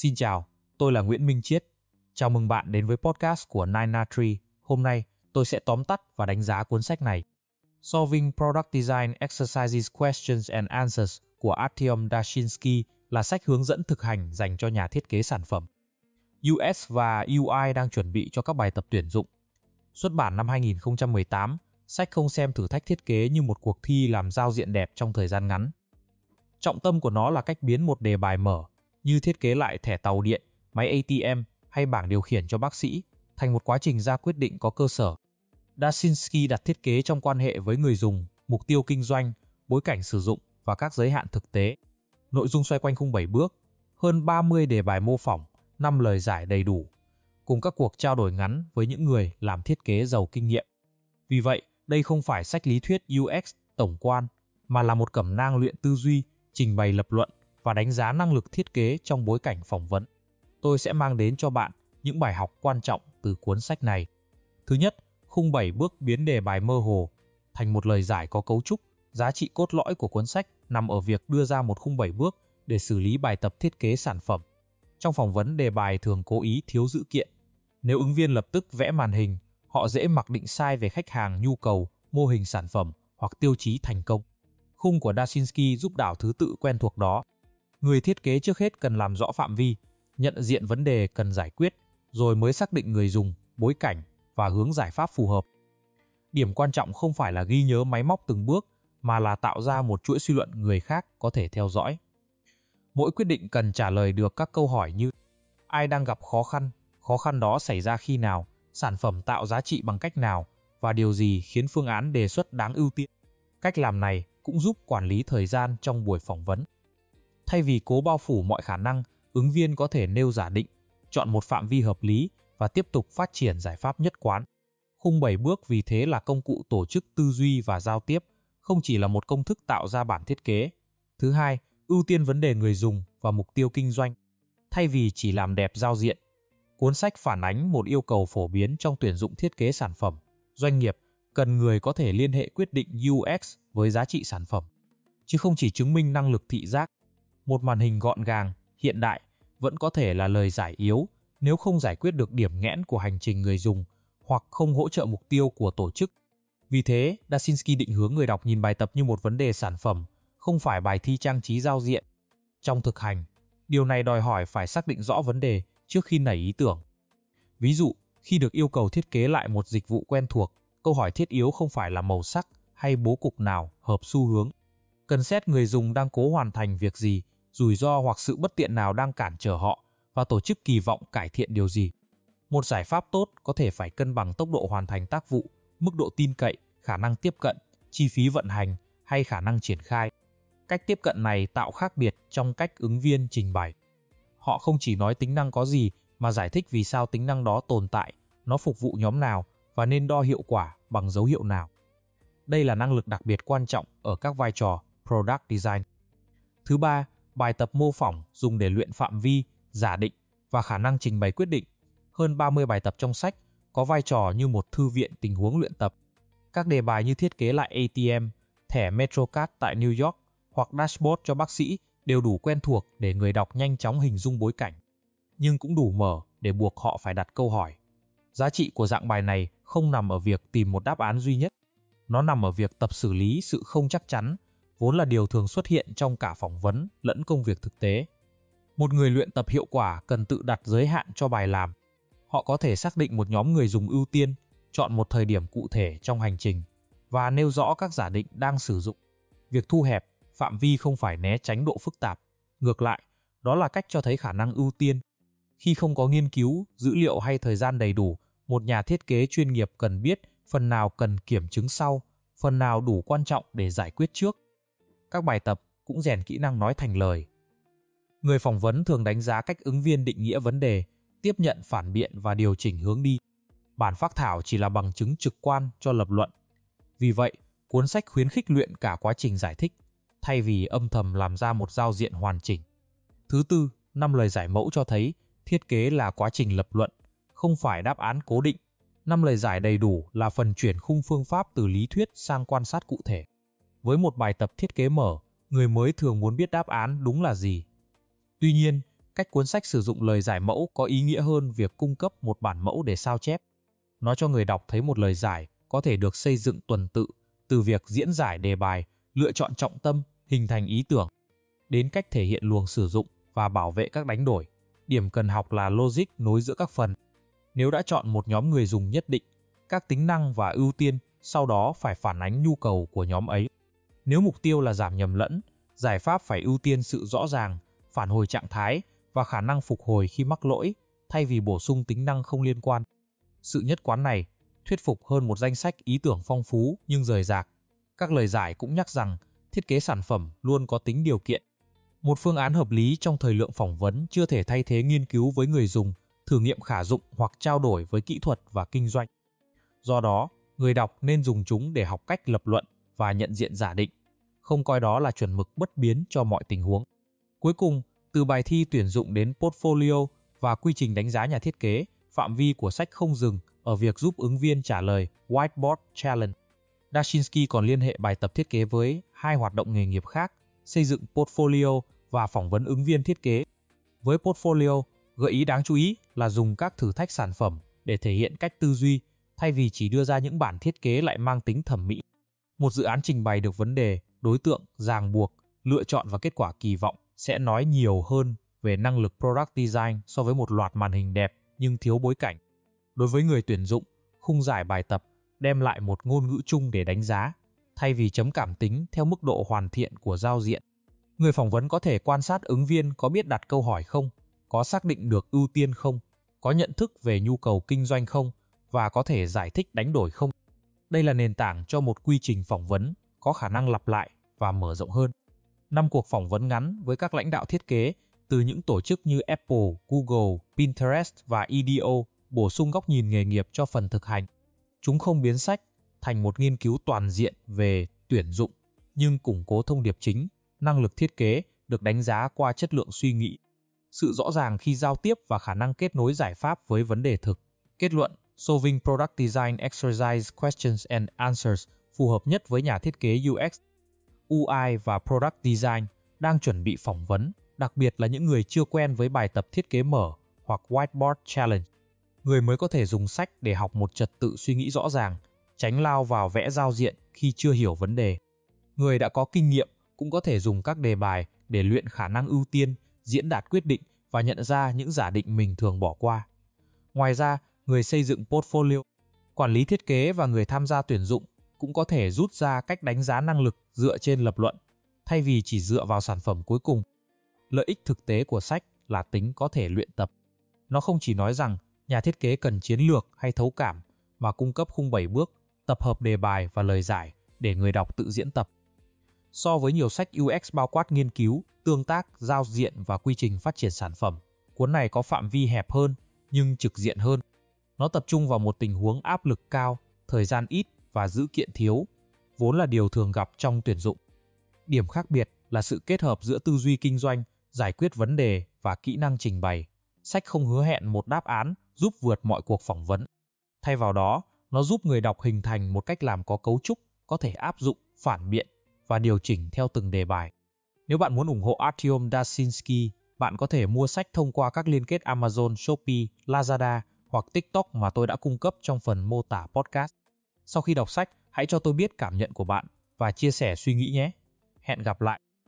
Xin chào, tôi là Nguyễn Minh Chiết. Chào mừng bạn đến với podcast của 9na3. Hôm nay, tôi sẽ tóm tắt và đánh giá cuốn sách này. Solving Product Design Exercises Questions and Answers của Artyom Dashinsky là sách hướng dẫn thực hành dành cho nhà thiết kế sản phẩm. UX và UI đang chuẩn bị cho các bài tập tuyển dụng. Xuất bản năm 2018, sách không xem thử thách thiết kế như một cuộc thi làm giao diện đẹp trong thời gian ngắn. Trọng tâm của nó là cách biến một đề bài mở, như thiết kế lại thẻ tàu điện, máy ATM hay bảng điều khiển cho bác sĩ, thành một quá trình ra quyết định có cơ sở. Dashinsky đặt thiết kế trong quan hệ với người dùng, mục tiêu kinh doanh, bối cảnh sử dụng và các giới hạn thực tế. Nội dung xoay quanh khung 7 bước, hơn 30 đề bài mô phỏng, 5 lời giải đầy đủ, cùng các cuộc trao đổi ngắn với những người làm thiết kế giàu kinh nghiệm. Vì vậy, đây không phải sách lý thuyết UX tổng quan, mà là một cẩm nang luyện tư duy, trình bày lập luận và đánh giá năng lực thiết kế trong bối cảnh phỏng vấn. Tôi sẽ mang đến cho bạn những bài học quan trọng từ cuốn sách này. Thứ nhất, khung 7 bước biến đề bài mơ hồ thành một lời giải có cấu trúc. Giá trị cốt lõi của cuốn sách nằm ở việc đưa ra một khung 7 bước để xử lý bài tập thiết kế sản phẩm. Trong phỏng vấn, đề bài thường cố ý thiếu dữ kiện. Nếu ứng viên lập tức vẽ màn hình, họ dễ mặc định sai về khách hàng, nhu cầu, mô hình sản phẩm hoặc tiêu chí thành công. Khung của Dashinsky giúp đảo thứ tự quen thuộc đó. Người thiết kế trước hết cần làm rõ phạm vi, nhận diện vấn đề cần giải quyết, rồi mới xác định người dùng, bối cảnh và hướng giải pháp phù hợp. Điểm quan trọng không phải là ghi nhớ máy móc từng bước, mà là tạo ra một chuỗi suy luận người khác có thể theo dõi. Mỗi quyết định cần trả lời được các câu hỏi như: ai đang gặp khó khăn đó xảy ra khi nào, sản phẩm tạo giá trị bằng cách nào, và điều gì khiến phương án đề xuất đáng ưu tiên. Cách làm này cũng giúp quản lý thời gian trong buổi phỏng vấn. Thay vì cố bao phủ mọi khả năng, ứng viên có thể nêu giả định, chọn một phạm vi hợp lý và tiếp tục phát triển giải pháp nhất quán. Khung 7 bước vì thế là công cụ tổ chức tư duy và giao tiếp, không chỉ là một công thức tạo ra bản thiết kế. Thứ hai, ưu tiên vấn đề người dùng và mục tiêu kinh doanh. Thay vì chỉ làm đẹp giao diện, cuốn sách phản ánh một yêu cầu phổ biến trong tuyển dụng thiết kế sản phẩm. Doanh nghiệp cần người có thể liên hệ quyết định UX với giá trị sản phẩm, chứ không chỉ chứng minh năng lực thị giác. Một màn hình gọn gàng, hiện đại vẫn có thể là lời giải yếu nếu không giải quyết được điểm nghẽn của hành trình người dùng hoặc không hỗ trợ mục tiêu của tổ chức. Vì thế, Dashinsky định hướng người đọc nhìn bài tập như một vấn đề sản phẩm, không phải bài thi trang trí giao diện. Trong thực hành, điều này đòi hỏi phải xác định rõ vấn đề trước khi nảy ý tưởng. Ví dụ, khi được yêu cầu thiết kế lại một dịch vụ quen thuộc, câu hỏi thiết yếu không phải là màu sắc hay bố cục nào hợp xu hướng. Cần xét người dùng đang cố hoàn thành việc gì, rủi ro hoặc sự bất tiện nào đang cản trở họ, và tổ chức kỳ vọng cải thiện điều gì. Một giải pháp tốt có thể phải cân bằng tốc độ hoàn thành tác vụ, mức độ tin cậy, khả năng tiếp cận, chi phí vận hành hay khả năng triển khai. Cách tiếp cận này tạo khác biệt trong cách ứng viên trình bày. Họ không chỉ nói tính năng có gì mà giải thích vì sao tính năng đó tồn tại, nó phục vụ nhóm nào và nên đo hiệu quả bằng dấu hiệu nào. Đây là năng lực đặc biệt quan trọng ở các vai trò Product Design. Thứ ba, bài tập mô phỏng dùng để luyện phạm vi, giả định và khả năng trình bày quyết định. Hơn 30 bài tập trong sách có vai trò như một thư viện tình huống luyện tập. Các đề bài như thiết kế lại ATM, thẻ MetroCard tại New York hoặc dashboard cho bác sĩ đều đủ quen thuộc để người đọc nhanh chóng hình dung bối cảnh, nhưng cũng đủ mở để buộc họ phải đặt câu hỏi. Giá trị của dạng bài này không nằm ở việc tìm một đáp án duy nhất. Nó nằm ở việc tập xử lý sự không chắc chắn, vốn là điều thường xuất hiện trong cả phỏng vấn lẫn công việc thực tế. Một người luyện tập hiệu quả cần tự đặt giới hạn cho bài làm. Họ có thể xác định một nhóm người dùng ưu tiên, chọn một thời điểm cụ thể trong hành trình, và nêu rõ các giả định đang sử dụng. Việc thu hẹp phạm vi không phải né tránh độ phức tạp. Ngược lại, đó là cách cho thấy khả năng ưu tiên. Khi không có nghiên cứu, dữ liệu hay thời gian đầy đủ, một nhà thiết kế chuyên nghiệp cần biết phần nào cần kiểm chứng sau, phần nào đủ quan trọng để giải quyết trước. Các bài tập cũng rèn kỹ năng nói thành lời. Người phỏng vấn thường đánh giá cách ứng viên định nghĩa vấn đề, tiếp nhận phản biện và điều chỉnh hướng đi. Bản phác thảo chỉ là bằng chứng trực quan cho lập luận. Vì vậy, cuốn sách khuyến khích luyện cả quá trình giải thích, thay vì âm thầm làm ra một giao diện hoàn chỉnh. Thứ tư, 5 lời giải mẫu cho thấy thiết kế là quá trình lập luận, không phải đáp án cố định. 5 lời giải đầy đủ là phần chuyển khung phương pháp từ lý thuyết sang quan sát cụ thể. Với một bài tập thiết kế mở, người mới thường muốn biết đáp án đúng là gì. Tuy nhiên, cách cuốn sách sử dụng lời giải mẫu có ý nghĩa hơn việc cung cấp một bản mẫu để sao chép. Nó cho người đọc thấy một lời giải có thể được xây dựng tuần tự, từ việc diễn giải đề bài, lựa chọn trọng tâm, hình thành ý tưởng, đến cách thể hiện luồng sử dụng và bảo vệ các đánh đổi. Điểm cần học là logic nối giữa các phần. Nếu đã chọn một nhóm người dùng nhất định, các tính năng và ưu tiên sau đó phải phản ánh nhu cầu của nhóm ấy. Nếu mục tiêu là giảm nhầm lẫn, giải pháp phải ưu tiên sự rõ ràng, phản hồi trạng thái và khả năng phục hồi khi mắc lỗi, thay vì bổ sung tính năng không liên quan. Sự nhất quán này thuyết phục hơn một danh sách ý tưởng phong phú nhưng rời rạc. Các lời giải cũng nhắc rằng thiết kế sản phẩm luôn có tính điều kiện. Một phương án hợp lý trong thời lượng phỏng vấn chưa thể thay thế nghiên cứu với người dùng, thử nghiệm khả dụng hoặc trao đổi với kỹ thuật và kinh doanh. Do đó, người đọc nên dùng chúng để học cách lập luận và nhận diện giả định, không coi đó là chuẩn mực bất biến cho mọi tình huống. Cuối cùng, từ bài thi tuyển dụng đến portfolio và quy trình đánh giá nhà thiết kế, phạm vi của sách không dừng ở việc giúp ứng viên trả lời Whiteboard Challenge. Dashinsky còn liên hệ bài tập thiết kế với hai hoạt động nghề nghiệp khác, xây dựng portfolio và phỏng vấn ứng viên thiết kế. Với portfolio, gợi ý đáng chú ý là dùng các thử thách sản phẩm để thể hiện cách tư duy, thay vì chỉ đưa ra những bản thiết kế lại mang tính thẩm mỹ. Một dự án trình bày được vấn đề, đối tượng, ràng buộc, lựa chọn và kết quả kỳ vọng sẽ nói nhiều hơn về năng lực product design so với một loạt màn hình đẹp nhưng thiếu bối cảnh. Đối với người tuyển dụng, khung giải bài tập đem lại một ngôn ngữ chung để đánh giá, thay vì chấm cảm tính theo mức độ hoàn thiện của giao diện. Người phỏng vấn có thể quan sát ứng viên có biết đặt câu hỏi không, có xác định được ưu tiên không, có nhận thức về nhu cầu kinh doanh không, và có thể giải thích đánh đổi không. Đây là nền tảng cho một quy trình phỏng vấn có khả năng lặp lại và mở rộng hơn. 5 cuộc phỏng vấn ngắn với các lãnh đạo thiết kế từ những tổ chức như Apple, Google, Pinterest và EDO bổ sung góc nhìn nghề nghiệp cho phần thực hành. Chúng không biến sách thành một nghiên cứu toàn diện về tuyển dụng, nhưng củng cố thông điệp chính, năng lực thiết kế được đánh giá qua chất lượng suy nghĩ, sự rõ ràng khi giao tiếp và khả năng kết nối giải pháp với vấn đề thực. Kết luận, Solving Product Design Exercise Questions and Answers phù hợp nhất với nhà thiết kế UX, UI và Product Design đang chuẩn bị phỏng vấn, đặc biệt là những người chưa quen với bài tập thiết kế mở hoặc Whiteboard Challenge. Người mới có thể dùng sách để học một trật tự suy nghĩ rõ ràng, tránh lao vào vẽ giao diện khi chưa hiểu vấn đề. Người đã có kinh nghiệm cũng có thể dùng các đề bài để luyện khả năng ưu tiên, diễn đạt quyết định và nhận ra những giả định mình thường bỏ qua. Ngoài ra, người xây dựng portfolio, quản lý thiết kế và người tham gia tuyển dụng cũng có thể rút ra cách đánh giá năng lực dựa trên lập luận, thay vì chỉ dựa vào sản phẩm cuối cùng. Lợi ích thực tế của sách là tính có thể luyện tập. Nó không chỉ nói rằng nhà thiết kế cần chiến lược hay thấu cảm, mà cung cấp khung 7 bước, tập hợp đề bài và lời giải để người đọc tự diễn tập. So với nhiều sách UX bao quát nghiên cứu, tương tác, giao diện và quy trình phát triển sản phẩm, cuốn này có phạm vi hẹp hơn nhưng trực diện hơn. Nó tập trung vào một tình huống áp lực cao, thời gian ít và dữ kiện thiếu, vốn là điều thường gặp trong tuyển dụng. Điểm khác biệt là sự kết hợp giữa tư duy kinh doanh, giải quyết vấn đề và kỹ năng trình bày. Sách không hứa hẹn một đáp án giúp vượt mọi cuộc phỏng vấn. Thay vào đó, nó giúp người đọc hình thành một cách làm có cấu trúc, có thể áp dụng, phản biện và điều chỉnh theo từng đề bài. Nếu bạn muốn ủng hộ Artyom Dashinsky, bạn có thể mua sách thông qua các liên kết Amazon, Shopee, Lazada hoặc TikTok mà tôi đã cung cấp trong phần mô tả podcast. Sau khi đọc sách, hãy cho tôi biết cảm nhận của bạn và chia sẻ suy nghĩ nhé. Hẹn gặp lại!